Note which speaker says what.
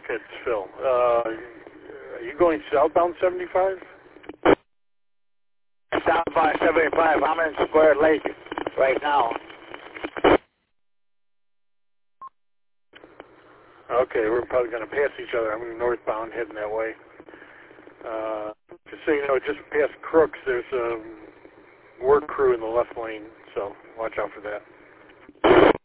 Speaker 1: It's Phil. Are you going southbound 75?
Speaker 2: Southbound 75. I'm in Square Lake right now.
Speaker 1: Okay, we're probably going to pass each other. I'm northbound heading that way. Just so you know, just past Crooks, there's a work crew in the left lane, so watch out for that.